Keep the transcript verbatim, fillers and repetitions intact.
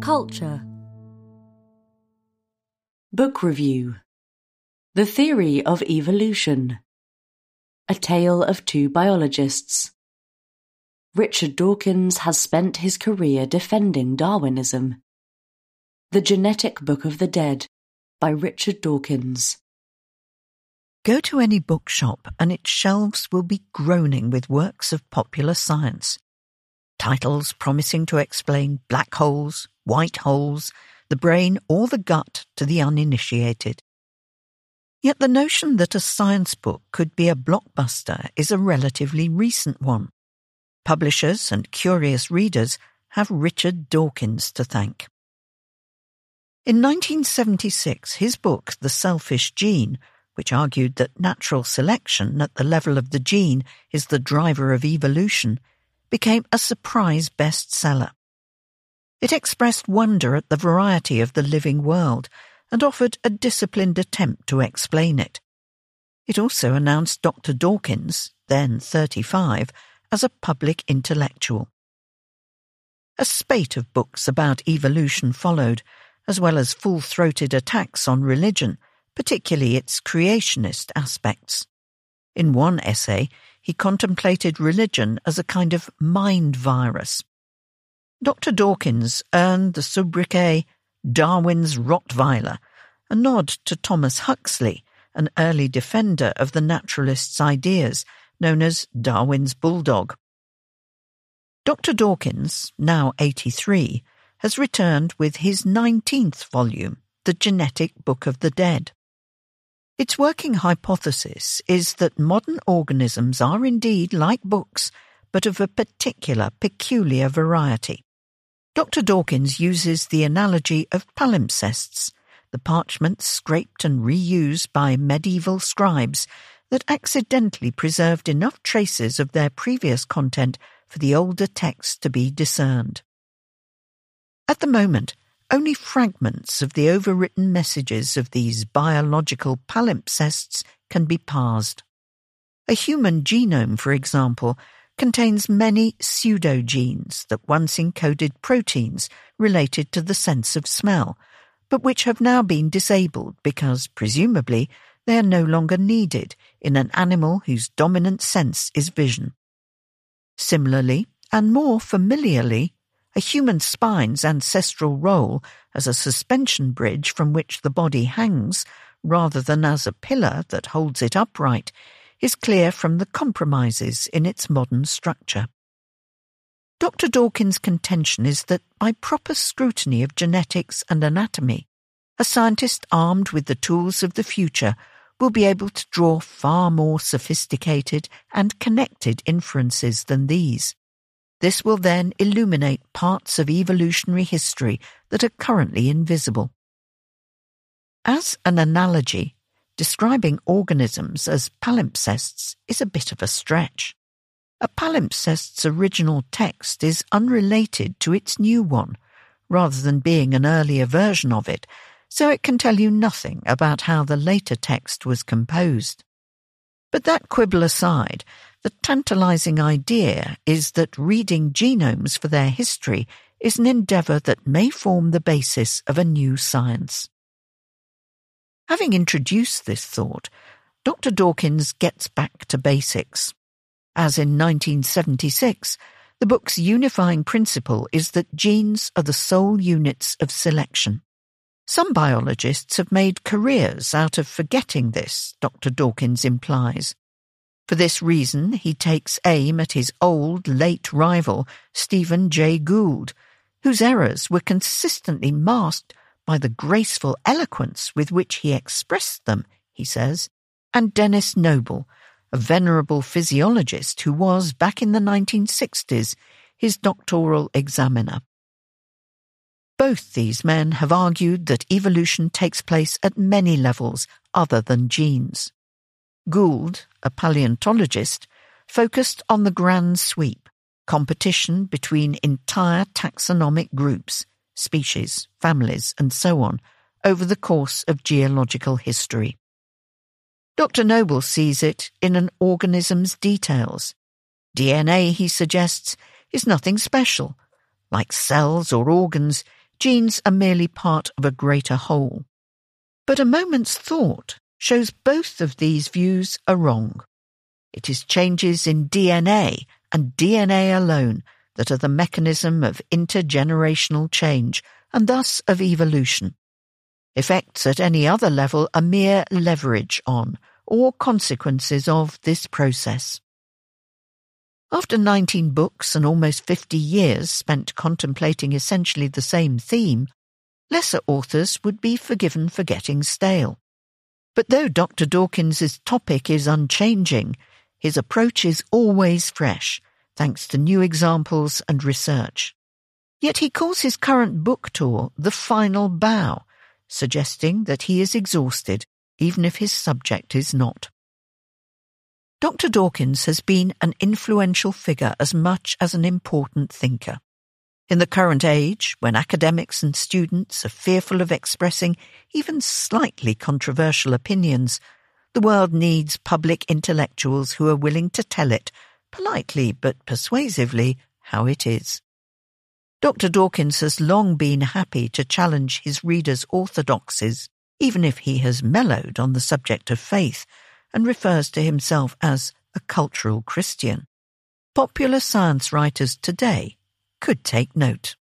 Culture. Book Review. The Theory of Evolution. A Tale of Two Biologists. Richard Dawkins has spent his career defending Darwinism. The Genetic Book of the Dead, by Richard Dawkins. Go to any bookshop and its shelves will be groaning with works of popular science. Titles promising to explain black holes, white holes, the brain or the gut to the uninitiated. Yet the notion that a science book could be a blockbuster is a relatively recent one. Publishers and curious readers have Richard Dawkins to thank. In nineteen seventy-six, his book, The Selfish Gene, which argued that natural selection at the level of the gene is the driver of evolution, became a surprise bestseller. It expressed wonder at the variety of the living world and offered a disciplined attempt to explain it. It also announced Doctor Dawkins, then thirty-five, as a public intellectual. A spate of books about evolution followed, as well as full-throated attacks on religion, particularly its creationist aspects. In one essay, he contemplated religion as a kind of mind virus. Doctor Dawkins earned the sobriquet Darwin's Rottweiler, a nod to Thomas Huxley, an early defender of the naturalist's ideas, known as Darwin's Bulldog. Doctor Dawkins, now eighty-three, has returned with his nineteenth volume, The Genetic Book of the Dead. Its working hypothesis is that modern organisms are indeed like books, but of a particular, peculiar variety. Doctor Dawkins uses the analogy of palimpsests, the parchments scraped and reused by medieval scribes that accidentally preserved enough traces of their previous content for the older text to be discerned. At the moment, only fragments of the overwritten messages of these biological palimpsests can be parsed. A human genome, for example, contains many pseudogenes that once encoded proteins related to the sense of smell, but which have now been disabled because, presumably, they are no longer needed in an animal whose dominant sense is vision. Similarly, and more familiarly, a human spine's ancestral role as a suspension bridge from which the body hangs, rather than as a pillar that holds it upright, is clear from the compromises in its modern structure. Doctor Dawkins' contention is that by proper scrutiny of genetics and anatomy, a scientist armed with the tools of the future will be able to draw far more sophisticated and connected inferences than these. This will then illuminate parts of evolutionary history that are currently invisible. As an analogy, describing organisms as palimpsests is a bit of a stretch. A palimpsest's original text is unrelated to its new one, rather than being an earlier version of it, so it can tell you nothing about how the later text was composed. But that quibble aside, the tantalizing idea is that reading genomes for their history is an endeavor that may form the basis of a new science. Having introduced this thought, Doctor Dawkins gets back to basics. As in nineteen seventy-six, the book's unifying principle is that genes are the sole units of selection. Some biologists have made careers out of forgetting this, Doctor Dawkins implies. For this reason, he takes aim at his old, late rival, Stephen Jay Gould, whose errors were consistently masked by the graceful eloquence with which he expressed them, he says, and Denis Noble, a venerable physiologist who was, back in the nineteen sixties, his doctoral examiner. Both these men have argued that evolution takes place at many levels other than genes. Gould, a paleontologist, focused on the grand sweep, competition between entire taxonomic groups, species, families, and so on, over the course of geological history. Doctor Noble sees it in an organism's details. D N A, he suggests, is nothing special. Like cells or organs, Genes are merely part of a greater whole. But a moment's thought shows both of these views are wrong. It is changes in D N A and D N A alone that are the mechanism of intergenerational change and thus of evolution. Effects at any other level are mere leverage on or consequences of this process. After nineteen books and almost fifty years spent contemplating essentially the same theme, lesser authors would be forgiven for getting stale. But though Doctor Dawkins's topic is unchanging, his approach is always fresh, thanks to new examples and research. Yet he calls his current book tour the final bow, suggesting that he is exhausted, even if his subject is not. Doctor Dawkins has been an influential figure as much as an important thinker. In the current age, when academics and students are fearful of expressing even slightly controversial opinions, the world needs public intellectuals who are willing to tell it, politely but persuasively, how it is. Doctor Dawkins has long been happy to challenge his readers' orthodoxies, even if he has mellowed on the subject of faith and refers to himself as a cultural Christian. Popular science writers today could take note.